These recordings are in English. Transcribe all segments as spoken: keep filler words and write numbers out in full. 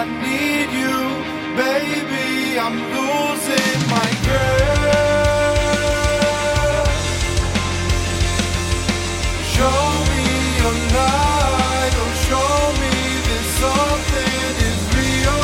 need you, baby, I'm losing my girl. Show me your light, oh show me that something is real.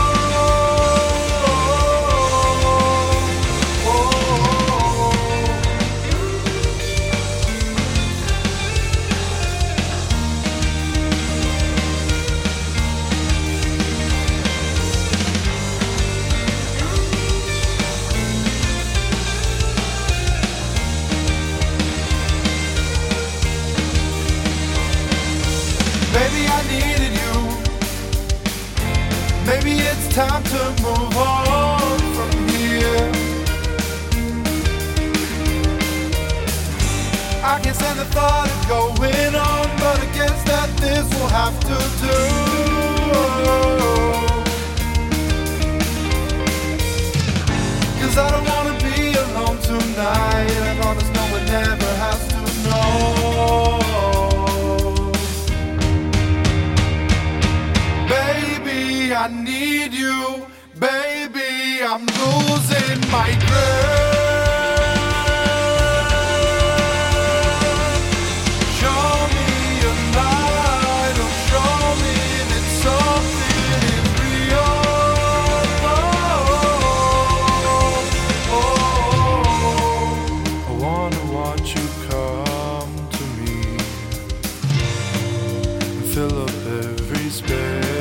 Baby, I needed you. Maybe it's time to move on from here. I can't stand the thought of going on, but I guess that this will have to do. Cause I don't wanna be alone tonight. I promise no one ever has to know. I need you, baby, I'm losing my girl. Show me your light, oh show me that something is real. Oh, oh, oh. I wanna watch you come to me and fill up every space.